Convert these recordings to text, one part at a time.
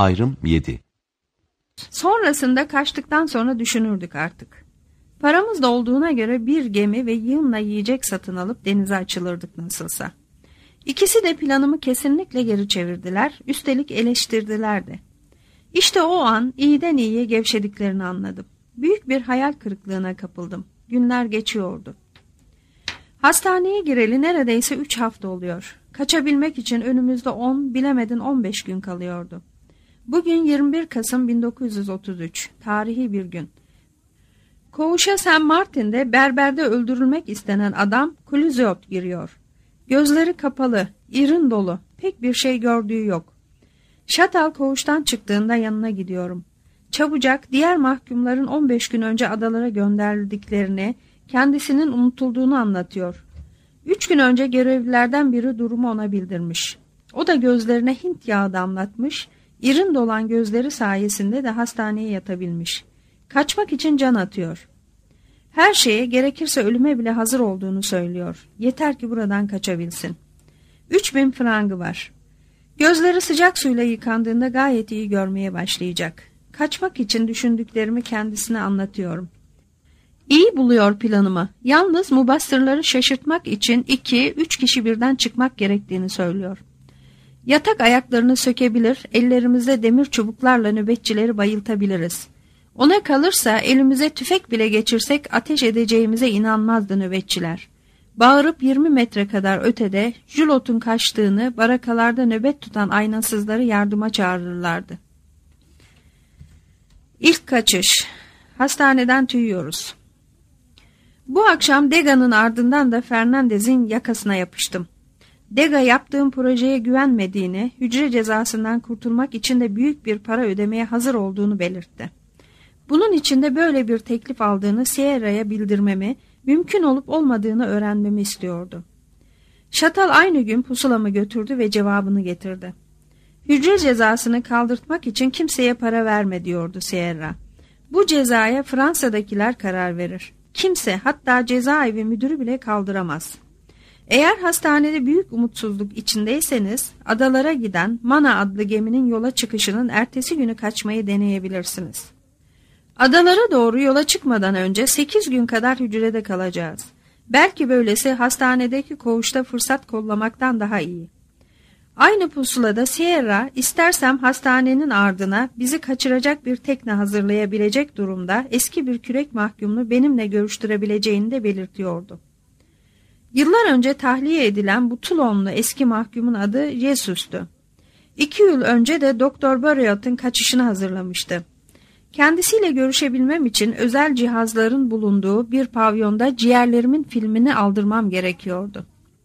Ayrım 7. Sonrasında kaçtıktan sonra düşünürdük artık. Paramız da olduğuna göre bir gemi ve yığınla yiyecek satın alıp denize açılırdık nasılsa. İkisi de planımı kesinlikle geri çevirdiler, üstelik eleştirdiler de. İşte o an iyiden iyiye gevşediklerini anladım. Büyük bir hayal kırıklığına kapıldım. Günler geçiyordu. Hastaneye gireli neredeyse 3 hafta oluyor. Kaçabilmek için önümüzde 10, bilemedin 15 gün kalıyordu. Bugün 21 Kasım 1933, tarihi bir gün. Koğuşa Saint Martin'de berberde öldürülmek istenen adam Clouseau giriyor. Gözleri kapalı, irin dolu, pek bir şey gördüğü yok. Şatal koğuştan çıktığında yanına gidiyorum. Çabucak diğer mahkumların 15 gün önce adalara gönderildiklerini, kendisinin unutulduğunu anlatıyor. 3 gün önce görevlilerden biri durumu ona bildirmiş. O da gözlerine Hint yağı damlatmış, irin dolan gözleri sayesinde de hastaneye yatabilmiş. Kaçmak için can atıyor. Her şeye, gerekirse ölüme bile hazır olduğunu söylüyor. Yeter ki buradan kaçabilsin. 3000 frangı var. Gözleri sıcak suyla yıkandığında gayet iyi görmeye başlayacak. Kaçmak için düşündüklerimi kendisine anlatıyorum. İyi buluyor planımı. Yalnız mubassırları şaşırtmak için 2-3 kişi birden çıkmak gerektiğini söylüyor. Yatak ayaklarını sökebilir, ellerimizde demir çubuklarla nöbetçileri bayıltabiliriz. Ona kalırsa elimize tüfek bile geçirsek ateş edeceğimize inanmazdı nöbetçiler. Bağırıp 20 metre kadar ötede Julot'un kaçtığını, barakalarda nöbet tutan aynasızları yardıma çağırırlardı. İlk kaçış. Hastaneden tüyüyoruz. Bu akşam Dega'nın ardından da Fernandez'in yakasına yapıştım. Dega yaptığım projeye güvenmediğini, hücre cezasından kurtulmak için de büyük bir para ödemeye hazır olduğunu belirtti. Bunun için de böyle bir teklif aldığını Sierra'ya bildirmemi, mümkün olup olmadığını öğrenmemi istiyordu. Şatal aynı gün pusulamı götürdü ve cevabını getirdi. Hücre cezasını kaldırtmak için kimseye para verme diyordu Sierra. Bu cezaya Fransa'dakiler karar verir. Kimse, hatta cezaevi müdürü bile kaldıramaz. Eğer hastanede büyük umutsuzluk içindeyseniz adalara giden Mana adlı geminin yola çıkışının ertesi günü kaçmayı deneyebilirsiniz. Adalara doğru yola çıkmadan önce 8 gün kadar hücrede kalacağız. Belki böylesi hastanedeki koğuşta fırsat kollamaktan daha iyi. Aynı pusulada Sierra, istersem hastanenin ardına bizi kaçıracak bir tekne hazırlayabilecek durumda eski bir kürek mahkumunu benimle görüştürebileceğini de belirtiyordu. Yıllar önce tahliye edilen bu Toulonlu eski mahkumun adı Jesus'tu. 2 yıl önce de Doktor Barriot'un kaçışını hazırlamıştı. Kendisiyle görüşebilmem için özel cihazların bulunduğu bir pavyonda ciğerlerimin filmini aldırmam gerekiyordu.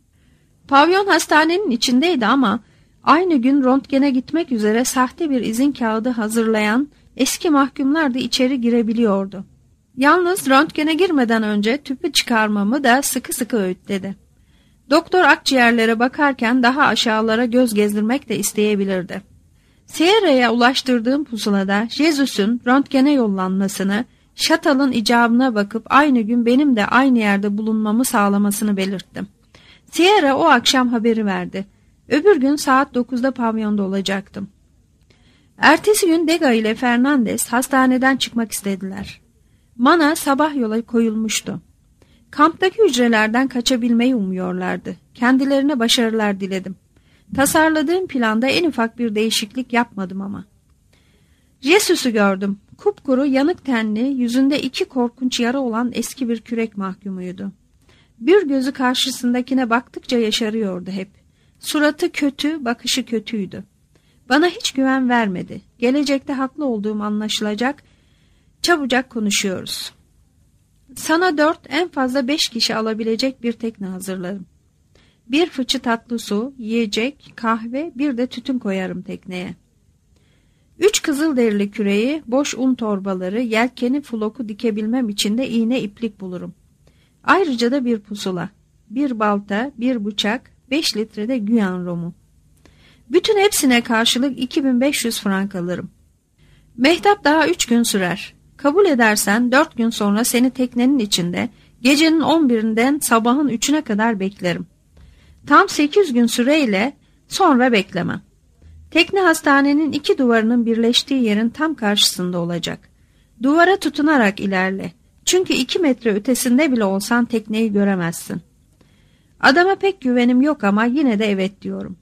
Pavyon hastanenin içindeydi ama aynı gün röntgene gitmek üzere sahte bir izin kağıdı hazırlayan eski mahkumlar da içeri girebiliyordu. Yalnız röntgene girmeden önce tüpü çıkarmamı da sıkı sıkı öğütledi. Doktor akciğerlere bakarken daha aşağılara göz gezdirmek de isteyebilirdi. Sierra'ya ulaştırdığım pusulada Jesus'un röntgene yollanmasını, Şatal'ın icabına bakıp aynı gün benim de aynı yerde bulunmamı sağlamasını belirttim. Sierra o akşam haberi verdi. Öbür gün saat 9'da pavyonda olacaktım. Ertesi gün Dega ile Fernandez hastaneden çıkmak istediler. Mana sabah yola koyulmuştu. Kamptaki hücrelerden kaçabilmeyi umuyorlardı. Kendilerine başarılar diledim. Tasarladığım planda en ufak bir değişiklik yapmadım ama. Jesus'u gördüm. Kupkuru, yanık tenli, yüzünde 2 korkunç yara olan eski bir kürek mahkumuydu. Bir gözü karşısındakine baktıkça yaşarıyordu hep. Suratı kötü, bakışı kötüydü. Bana hiç güven vermedi. Gelecekte haklı olduğum anlaşılacak. Çabucak konuşuyoruz. Sana 4, en fazla 5 kişi alabilecek bir tekne hazırlarım. 1 fıçı tatlı su, yiyecek, kahve, bir de tütün koyarım tekneye. 3 kızılderili küreği, boş un torbaları, yelkeni, floku dikebilmem için de iğne iplik bulurum. Ayrıca da bir pusula, 1 balta, 1 bıçak, 5 litre de Guyan romu. Bütün hepsine karşılık 2500 frank alırım. Mehtap daha 3 gün sürer. Kabul edersen 4 gün sonra seni teknenin içinde gecenin 11'inden sabahın 3'üne kadar beklerim. Tam 8 gün süreyle sonra beklemem. Tekne hastanenin iki duvarının birleştiği yerin tam karşısında olacak. Duvara tutunarak ilerle. Çünkü 2 metre ötesinde bile olsan tekneyi göremezsin. Adama pek güvenim yok ama yine de evet diyorum.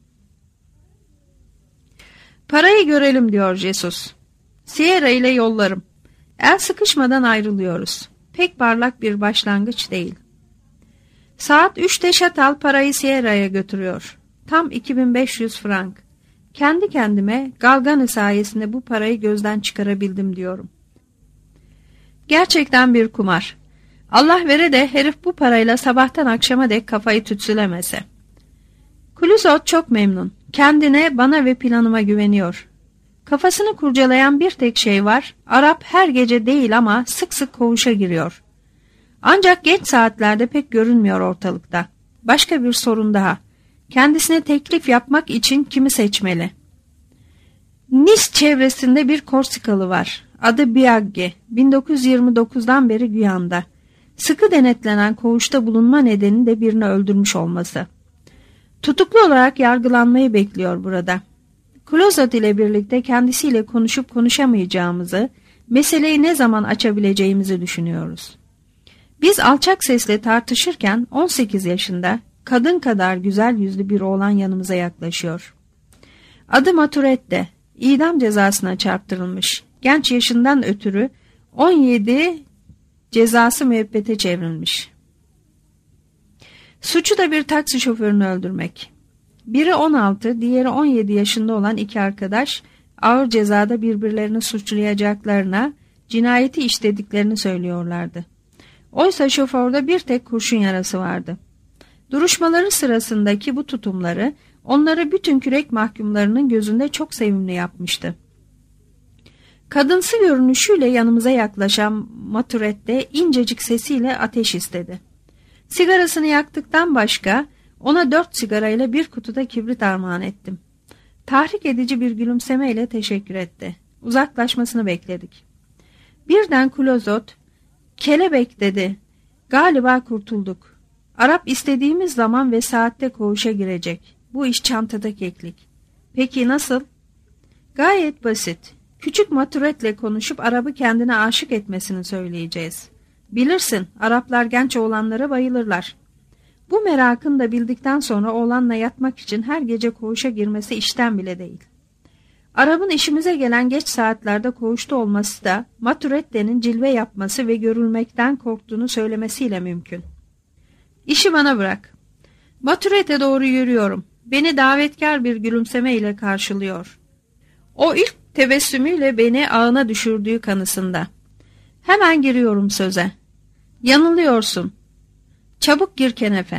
Parayı görelim diyor Jesus. Sierra ile yollarım. El sıkışmadan ayrılıyoruz. Pek parlak bir başlangıç değil. Saat 3'te Şatal parayı Sierra'ya götürüyor. Tam 2500 frank. Kendi kendime Galgani sayesinde bu parayı gözden çıkarabildim diyorum. Gerçekten bir kumar. Allah vere de herif bu parayla sabahtan akşama dek kafayı tütsülemese. Clouseau çok memnun. Kendine, bana ve planıma güveniyor. Kafasını kurcalayan bir tek şey var. Arap her gece değil ama sık sık koğuşa giriyor. Ancak geç saatlerde pek görünmüyor ortalıkta. Başka bir sorun daha. Kendisine teklif yapmak için kimi seçmeli? Nice çevresinde bir Korsikalı var. Adı Biaggi. 1929'dan beri Güyan'da. Sıkı denetlenen koğuşta bulunma nedeni de birini öldürmüş olması. Tutuklu olarak yargılanmayı bekliyor burada. Clouseau ile birlikte kendisiyle konuşup konuşamayacağımızı, meseleyi ne zaman açabileceğimizi düşünüyoruz. Biz alçak sesle tartışırken 18 yaşında, kadın kadar güzel yüzlü bir oğlan yanımıza yaklaşıyor. Adı Maturette, idam cezasına çarptırılmış. Genç yaşından ötürü 17 cezası müebbete çevrilmiş. Suçu da bir taksi şoförünü öldürmek. Biri 16, diğeri 17 yaşında olan iki arkadaş ağır cezada birbirlerini suçlayacaklarına, cinayeti işlediklerini söylüyorlardı. Oysa şoförde bir tek kurşun yarası vardı. Duruşmaları sırasındaki bu tutumları onları bütün kürek mahkumlarının gözünde çok sevimli yapmıştı. Kadınsı görünüşüyle yanımıza yaklaşan Maturette incecik sesiyle ateş istedi. Sigarasını yaktıktan başka ona 4 sigarayla bir kutuda kibrit armağan ettim. Tahrik edici bir gülümsemeyle teşekkür etti. Uzaklaşmasını bekledik. Birden Clouseau, "Kelebek," dedi. "Galiba kurtulduk. Arap istediğimiz zaman ve saatte koğuşa girecek. Bu iş çantada keklik." "Peki nasıl?" "Gayet basit. Küçük Maturette'le konuşup Arap'ı kendine aşık etmesini söyleyeceğiz. Bilirsin, Araplar genç oğlanlara bayılırlar. Bu merakını da bildikten sonra oğlanla yatmak için her gece koğuşa girmesi işten bile değil. Arap'ın işimize gelen geç saatlerde koğuşta olması da Maturette'nin cilve yapması ve görülmekten korktuğunu söylemesiyle mümkün. İşi bana bırak." Maturette doğru yürüyorum. Beni davetkar bir gülümsemeyle karşılıyor. O ilk tebessümüyle beni ağına düşürdüğü kanısında. Hemen giriyorum söze. "Yanılıyorsun. Çabuk gir kenefe."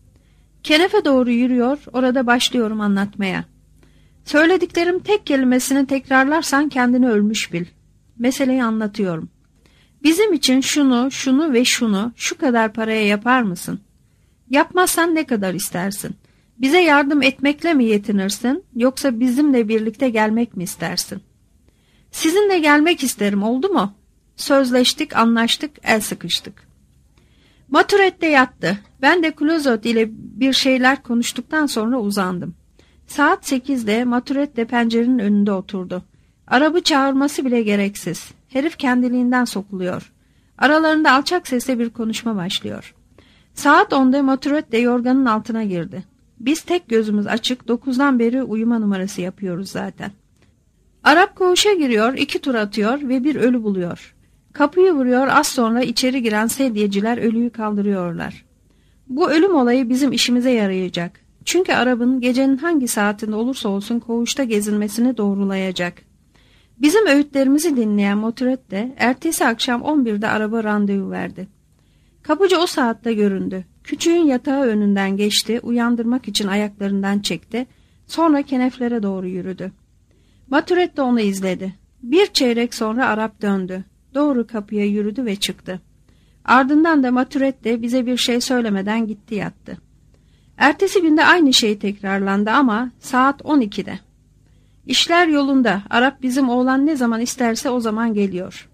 Kenefe doğru yürüyor, orada başlıyorum anlatmaya. "Söylediklerim tek kelimesini tekrarlarsan kendini ölmüş bil." Meseleyi anlatıyorum. "Bizim için şunu, şunu ve şunu şu kadar paraya yapar mısın? Yapmazsan ne kadar istersin? Bize yardım etmekle mi yetinirsin, yoksa bizimle birlikte gelmek mi istersin?" "Sizinle gelmek isterim, oldu mu?" Sözleştik, anlaştık, el sıkıştık. Maturette yattı. Ben de Clouseau ile bir şeyler konuştuktan sonra uzandım. Saat 8'de Maturette pencerenin önünde oturdu. Arabı çağırması bile gereksiz. Herif kendiliğinden sokuluyor. Aralarında alçak sesle bir konuşma başlıyor. Saat 10'da Maturette yorganın altına girdi. Biz tek gözümüz açık, 9'dan beri uyuma numarası yapıyoruz zaten. Arap koğuşa giriyor, 2 tur atıyor ve bir ölü buluyor. Kapıyı vuruyor, az sonra içeri giren sedyeciler ölüyü kaldırıyorlar. Bu ölüm olayı bizim işimize yarayacak. Çünkü Arap'ın gecenin hangi saatinde olursa olsun koğuşta gezinmesini doğrulayacak. Bizim öğütlerimizi dinleyen Maturette ertesi akşam 11'de Arap'a randevu verdi. Kapıcı o saatte göründü. Küçüğün yatağı önünden geçti, uyandırmak için ayaklarından çekti, sonra keneflere doğru yürüdü. Maturette onu izledi. Bir çeyrek sonra Arap döndü. Doğru kapıya yürüdü ve çıktı. Ardından da Maturette bize bir şey söylemeden gitti yattı. Ertesi günde aynı şey tekrarlandı ama saat 12'de. İşler yolunda. Arap bizim oğlan ne zaman isterse o zaman geliyor.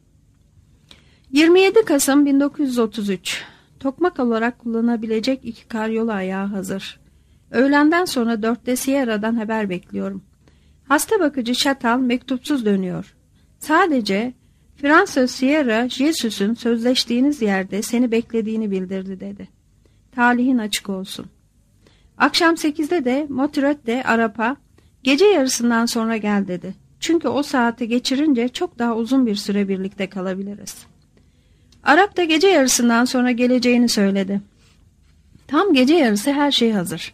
27 Kasım 1933. Tokmak olarak kullanabilecek 2 karyola ayağı hazır. Öğlenden sonra 4'te Sierra'dan haber bekliyorum. Hasta bakıcı Chantal mektupsuz dönüyor. Sadece Frances Sierra Jesus'un sözleştiğiniz yerde seni beklediğini bildirdi dedi. Talihin açık olsun. Akşam 8'de de Montreat'te Arap'a gece yarısından sonra gel dedi. Çünkü o saati geçirince çok daha uzun bir süre birlikte kalabiliriz. Arap da gece yarısından sonra geleceğini söyledi. Tam gece yarısı her şey hazır.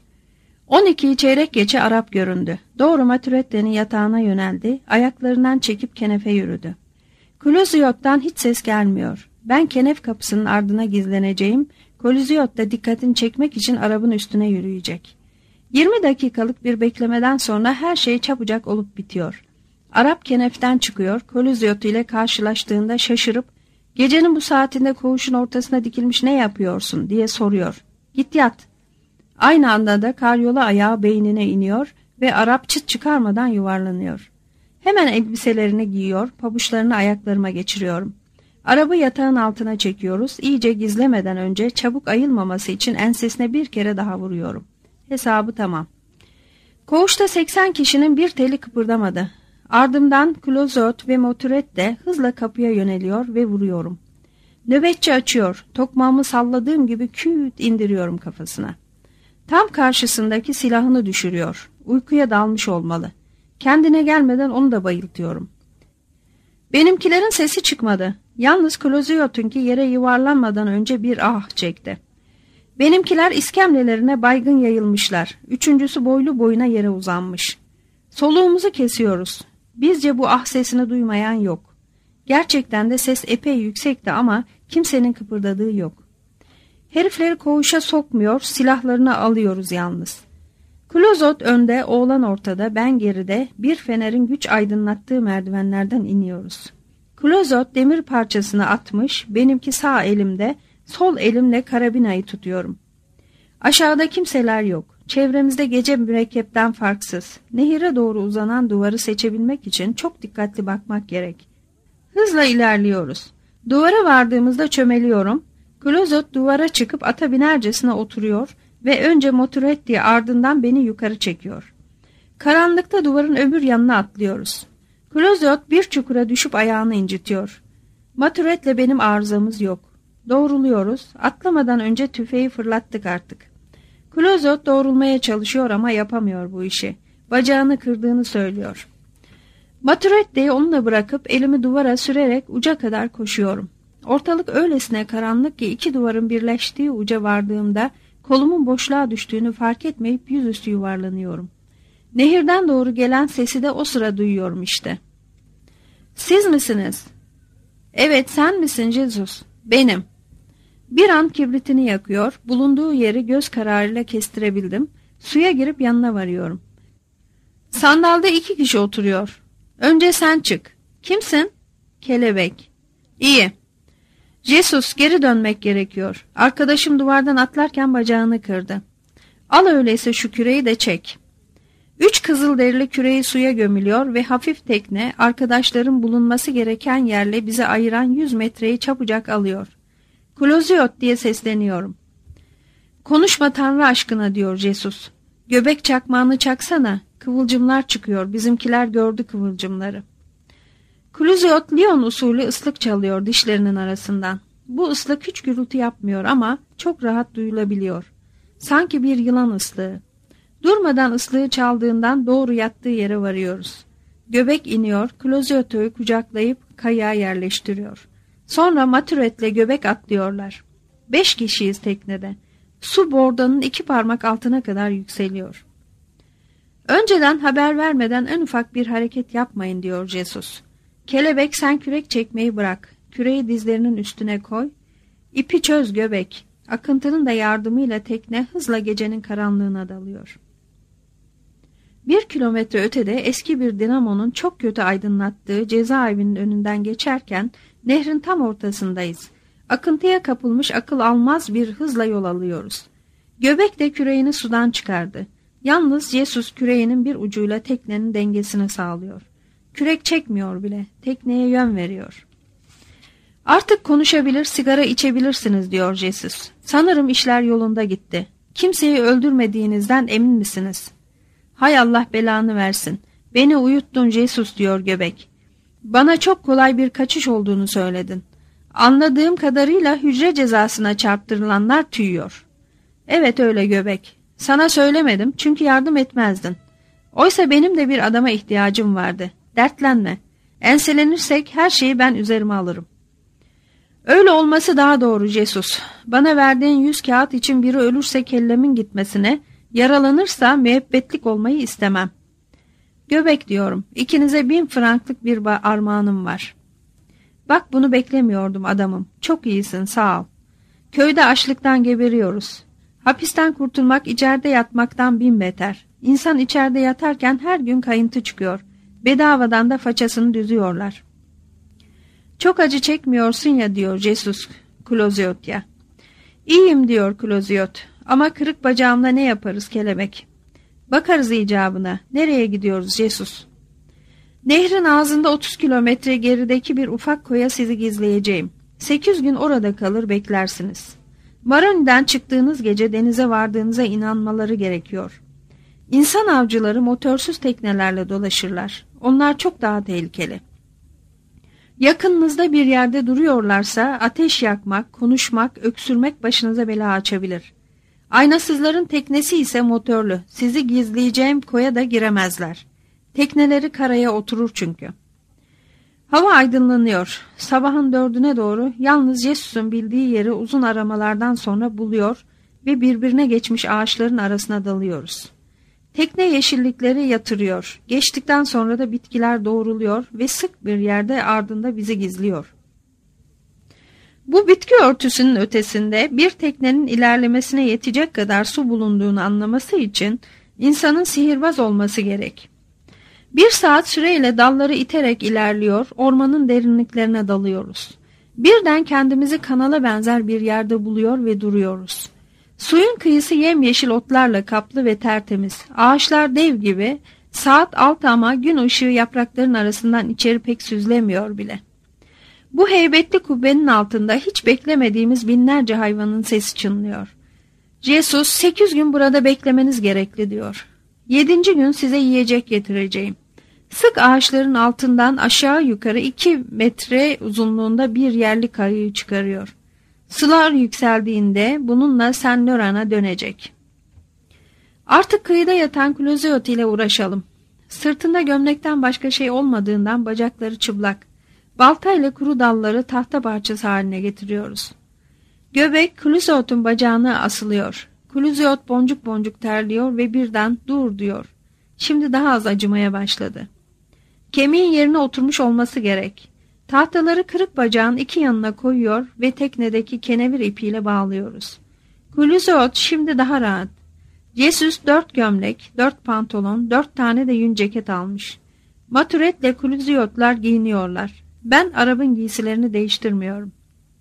12'yi çeyrek geçe Arap göründü. Doğru Montreat'tenin yatağına yöneldi. Ayaklarından çekip kenefe yürüdü. Cloziot'tan hiç ses gelmiyor. Ben kenef kapısının ardına gizleneceğim. Cloziot da dikkatini çekmek için Arap'ın üstüne yürüyecek. 20 dakikalık bir beklemeden sonra her şey çabucak olup bitiyor. Arap keneften çıkıyor. Cloziot ile karşılaştığında şaşırıp "Gecenin bu saatinde koğuşun ortasına dikilmiş ne yapıyorsun?" diye soruyor. "Git yat." Aynı anda da karyola ayağı beynine iniyor ve Arap çıt çıkarmadan yuvarlanıyor. Hemen elbiselerini giyiyor, pabuçlarını ayaklarıma geçiriyorum. Arabı yatağın altına çekiyoruz. İyice gizlemeden önce çabuk ayılmaması için ensesine bir kere daha vuruyorum. Hesabı tamam. Koğuşta 80 kişinin bir teli kıpırdamadı. Ardımdan Cloziot ve Montreat de hızla kapıya yöneliyor ve vuruyorum. Nöbetçi açıyor. Tokmağımı salladığım gibi küt indiriyorum kafasına. Tam karşısındaki silahını düşürüyor. Uykuya dalmış olmalı. Kendine gelmeden onu da bayıltıyorum. Benimkilerin sesi çıkmadı. Yalnız Cloziot'unki yere yuvarlanmadan önce bir ah çekti. Benimkiler iskemlelerine baygın yayılmışlar. Üçüncüsü boylu boyuna yere uzanmış. Soluğumuzu kesiyoruz. Bizce bu ah sesini duymayan yok. Gerçekten de ses epey yüksekti ama kimsenin kıpırdadığı yok. Herifleri koğuşa sokmuyor, silahlarını alıyoruz yalnız. Cloziot önde, oğlan ortada, ben geride, bir fenerin güç aydınlattığı merdivenlerden iniyoruz. Cloziot demir parçasını atmış, benimki sağ elimde, sol elimle karabinayı tutuyorum. Aşağıda kimseler yok. Çevremizde gece mürekkepten farksız. Nehire doğru uzanan duvarı seçebilmek için çok dikkatli bakmak gerek. Hızla ilerliyoruz. Duvara vardığımızda çömeliyorum. Cloziot duvara çıkıp ata binercesine oturuyor ve önce Montreat diye ardından beni yukarı çekiyor. Karanlıkta duvarın öbür yanına atlıyoruz. Cloziot bir çukura düşüp ayağını incitiyor. Montreat'le benim arızamız yok. Doğruluyoruz. Atlamadan önce tüfeği fırlattık artık. Cloziot doğrulmaya çalışıyor ama yapamıyor bu işi. Bacağını kırdığını söylüyor. Montreat'yi onunla bırakıp elimi duvara sürerek uca kadar koşuyorum. Ortalık öylesine karanlık ki iki duvarın birleştiği uca vardığımda kolumun boşluğa düştüğünü fark etmeyip yüzüstü yuvarlanıyorum. Nehirden doğru gelen sesi de o sıra duyuyorum işte. "Siz misiniz?" "Evet, sen misin Jesus?" "Benim." Bir an kibritini yakıyor, bulunduğu yeri göz kararıyla kestirebildim. Suya girip yanına varıyorum. Sandalda 2 kişi oturuyor. "Önce sen çık." "Kimsin?" "Kelebek." "İyi." "Jesus, geri dönmek gerekiyor. Arkadaşım duvardan atlarken bacağını kırdı. Al öyleyse şu küreği de çek." 3 kızılderili küreği suya gömülüyor ve hafif tekne arkadaşların bulunması gereken yerle bizi ayıran 100 metreyi çabucak alıyor. "Cloziot" diye sesleniyorum. "Konuşma Tanrı aşkına," diyor Jesus. "Göbek çakmağını çaksana. Kıvılcımlar çıkıyor. Bizimkiler gördü kıvılcımları." Cloziot Lyon usulü ıslık çalıyor dişlerinin arasından. Bu ıslık hiç gürültü yapmıyor ama çok rahat duyulabiliyor. Sanki bir yılan ıslığı. Durmadan ıslığı çaldığından doğru yattığı yere varıyoruz. Göbek iniyor, Cloziot'u kucaklayıp kayağa yerleştiriyor. Sonra Montreat'le göbek atlıyorlar. 5 kişiyiz teknede. Su bordanın 2 parmak altına kadar yükseliyor. "Önceden haber vermeden en ufak bir hareket yapmayın," diyor Jesus. "Kelebek, sen kürek çekmeyi bırak. Küreği dizlerinin üstüne koy. İpi çöz göbek." Akıntının da yardımıyla tekne hızla gecenin karanlığına dalıyor. 1 kilometre ötede eski bir dinamonun çok kötü aydınlattığı cezaevinin önünden geçerken nehrin tam ortasındayız. Akıntıya kapılmış akıl almaz bir hızla yol alıyoruz. Göbek de küreğini sudan çıkardı. Yalnız Jesus küreğinin bir ucuyla teknenin dengesini sağlıyor. Kürek çekmiyor bile, tekneye yön veriyor. "Artık konuşabilir, sigara içebilirsiniz," diyor Jesus. "Sanırım işler yolunda gitti. Kimseyi öldürmediğinizden emin misiniz?" "Hay Allah belanı versin. Beni uyuttun Jesus diyor Göbek. Bana çok kolay bir kaçış olduğunu söyledin. Anladığım kadarıyla hücre cezasına çarptırılanlar tüyüyor. Evet öyle Göbek. Sana söylemedim çünkü yardım etmezdin. Oysa benim de bir adama ihtiyacım vardı. Dertlenme. Enselenirsek her şeyi ben üzerime alırım. Öyle olması daha doğru Jesus. Bana verdiğin 100 kağıt için biri ölürse kellemin gitmesine, yaralanırsa müebbetlik olmayı istemem. Göbek diyorum, ikinize 1000 franklık bir armağanım var. Bak bunu beklemiyordum adamım. Çok iyisin, sağ ol. Köyde açlıktan geberiyoruz. Hapisten kurtulmak içeride yatmaktan 1000 beter. İnsan içeride yatarken her gün kayıntı çıkıyor. Bedavadan da façasını düzüyorlar. Çok acı çekmiyorsun ya diyor Jesus Cloziot'a. İyiyim diyor Cloziot. Ama kırık bacağımla ne yaparız kelebek? Bakarız icabına. Nereye gidiyoruz Jesus? Nehrin ağzında 30 kilometre gerideki bir ufak koya sizi gizleyeceğim. 8 gün orada kalır beklersiniz. Maroni'den çıktığınız gece denize vardığınıza inanmaları gerekiyor. İnsan avcıları motorsuz teknelerle dolaşırlar. Onlar çok daha tehlikeli. Yakınınızda bir yerde duruyorlarsa ateş yakmak, konuşmak, öksürmek başınıza bela açabilir. Aynasızların teknesi ise motorlu. Sizi gizleyeceğim koya da giremezler. Tekneleri karaya oturur çünkü. Hava aydınlanıyor. Sabahın 4'üne doğru yalnız Jesus'un bildiği yeri uzun aramalardan sonra buluyor ve birbirine geçmiş ağaçların arasına dalıyoruz. Tekne yeşillikleri yatırıyor. Geçtikten sonra da bitkiler doğruluyor ve sık bir yerde ardında bizi gizliyor. Bu bitki örtüsünün ötesinde bir teknenin ilerlemesine yetecek kadar su bulunduğunu anlaması için insanın sihirbaz olması gerek. 1 saat süreyle dalları iterek ilerliyor, ormanın derinliklerine dalıyoruz. Birden kendimizi kanala benzer bir yerde buluyor ve duruyoruz. Suyun kıyısı yemyeşil otlarla kaplı ve tertemiz. Ağaçlar dev gibi, saat 6 ama gün ışığı yaprakların arasından içeri pek süzlemiyor bile. Bu heybetli kubbenin altında hiç beklemediğimiz binlerce hayvanın sesi çınlıyor. Jesus 8 gün burada beklemeniz gerekli diyor. 7. gün size yiyecek getireceğim. Sık ağaçların altından aşağı yukarı 2 metre uzunluğunda bir yerli kayığı çıkarıyor. Sular yükseldiğinde bununla Saint Laurent'a dönecek. Artık kıyıda yatan Cloziot ile uğraşalım. Sırtında gömlekten başka şey olmadığından bacakları çıplak. Baltayla kuru dalları tahta parçası haline getiriyoruz. Göbek Cloziot'un bacağına asılıyor. Cloziot boncuk boncuk terliyor ve birden dur diyor. Şimdi daha az acımaya başladı. Kemiğin yerine oturmuş olması gerek. Tahtaları kırık bacağın 2 yanına koyuyor ve teknedeki kenevir ipiyle bağlıyoruz. Cloziot şimdi daha rahat. Jesus 4 gömlek, 4 pantolon, 4 tane de yün ceket almış. Maturetle Cloziotlar giyiniyorlar. Ben Arap'ın giysilerini değiştirmiyorum.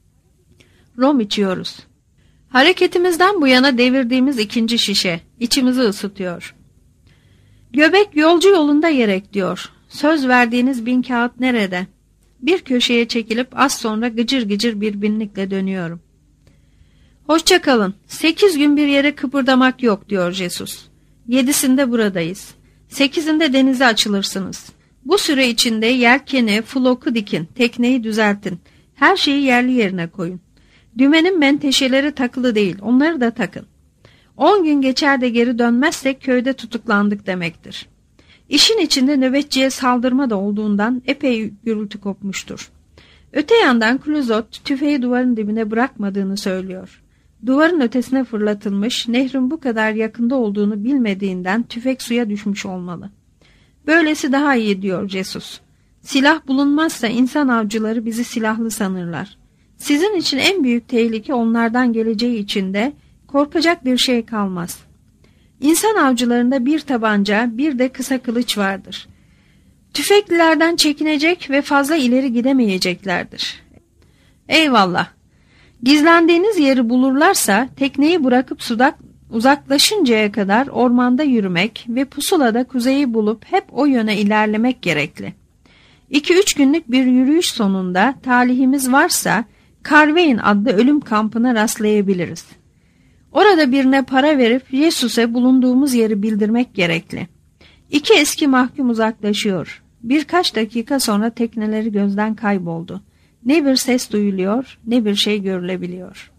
Rom içiyoruz. Hareketimizden bu yana devirdiğimiz 2. şişe. İçimizi ısıtıyor. Göbek yolcu yolunda yerek diyor. Söz verdiğiniz 1000 kağıt nerede? Bir köşeye çekilip az sonra gıcır gıcır bir binlikle dönüyorum. Hoşça kalın. 8 gün bir yere kıpırdamak yok diyor Jesus. 7'sinde buradayız. 8'inde denize açılırsınız. Bu süre içinde yelkeni, floku dikin, tekneyi düzeltin. Her şeyi yerli yerine koyun. Dümenin menteşeleri takılı değil, onları da takın. 10 gün geçer de geri dönmezsek köyde tutuklandık demektir. İşin içinde nöbetçiye saldırma da olduğundan epey gürültü kopmuştur. Öte yandan Cloziot tüfeği duvarın dibine bırakmadığını söylüyor. Duvarın ötesine fırlatılmış, nehrin bu kadar yakında olduğunu bilmediğinden tüfek suya düşmüş olmalı. Böylesi daha iyi diyor Jesus. Silah bulunmazsa insan avcıları bizi silahlı sanırlar. Sizin için en büyük tehlike onlardan geleceği için de korkacak bir şey kalmaz. İnsan avcılarında bir tabanca, bir de kısa kılıç vardır. Tüfeklilerden çekinecek ve fazla ileri gidemeyeceklerdir. Eyvallah. Gizlendiğiniz yeri bulurlarsa tekneyi bırakıp sudan uzaklaşıncaya kadar ormanda yürümek ve pusulada kuzeyi bulup hep o yöne ilerlemek gerekli. 2-3 günlük bir yürüyüş sonunda talihimiz varsa Carvein adlı ölüm kampına rastlayabiliriz. Orada birine para verip Jesus'e bulunduğumuz yeri bildirmek gerekli. İki eski mahkum uzaklaşıyor. Birkaç dakika sonra tekneleri gözden kayboldu. Ne bir ses duyuluyor, ne bir şey görülebiliyor.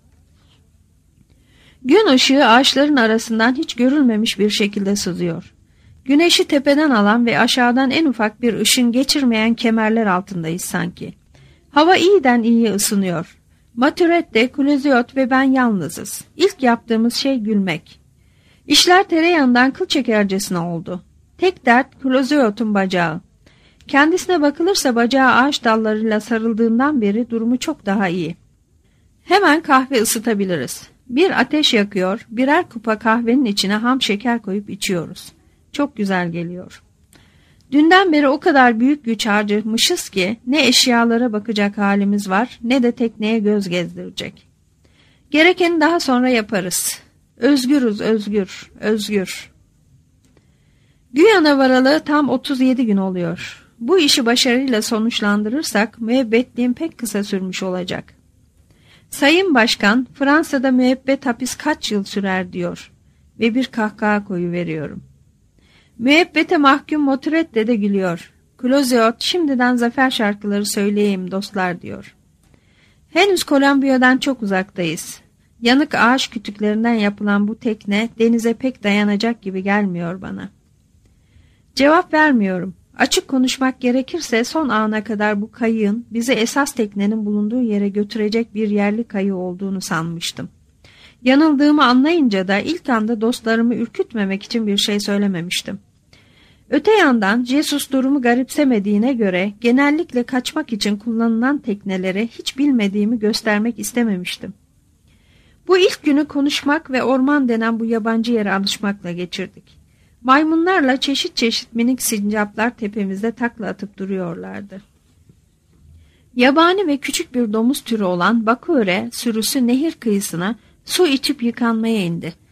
Gün ışığı ağaçların arasından hiç görülmemiş bir şekilde sızıyor. Güneşi tepeden alan ve aşağıdan en ufak bir ışın geçirmeyen kemerler altındayız sanki. Hava iyiden iyiye ısınıyor. Maturette, Clouseot ve ben yalnızız. İlk yaptığımız şey gülmek. İşler tereyağından kıl çekercesine oldu. Tek dert Clouseot'un bacağı. Kendisine bakılırsa bacağı ağaç dallarıyla sarıldığından beri durumu çok daha iyi. Hemen kahve ısıtabiliriz. Bir ateş yakıyor, birer kupa kahvenin içine ham şeker koyup içiyoruz. Çok güzel geliyor. Dünden beri o kadar büyük güç harcamışız ki ne eşyalara bakacak halimiz var ne de tekneye göz gezdirecek. Gerekeni daha sonra yaparız. Özgürüz, özgür, özgür. Güyan'a varalı tam 37 gün oluyor. Bu işi başarıyla sonuçlandırırsak müebbetliğim pek kısa sürmüş olacak. Sayın Başkan, Fransa'da müebbet hapis kaç yıl sürer diyor ve bir kahkaha koyuveriyorum. Müebbete mahkum Moturette de gülüyor. Clouseot şimdiden zafer şarkıları söyleyeyim dostlar diyor. Henüz Kolombiya'dan çok uzaktayız. Yanık ağaç kütüklerinden yapılan bu tekne denize pek dayanacak gibi gelmiyor bana. Cevap vermiyorum. Açık konuşmak gerekirse son ana kadar bu kayığın bizi esas teknenin bulunduğu yere götürecek bir yerli kayığı olduğunu sanmıştım. Yanıldığımı anlayınca da ilk anda dostlarımı ürkütmemek için bir şey söylememiştim. Öte yandan Jesus durumu garipsemediğine göre genellikle kaçmak için kullanılan teknelere hiç bilmediğimi göstermek istememiştim. Bu ilk günü konuşmak ve orman denen bu yabancı yere alışmakla geçirdik. Maymunlarla çeşit çeşit minik sincaplar tepemizde takla atıp duruyorlardı. Yabani ve küçük bir domuz türü olan bakure sürüsü nehir kıyısına su içip yıkanmaya indi.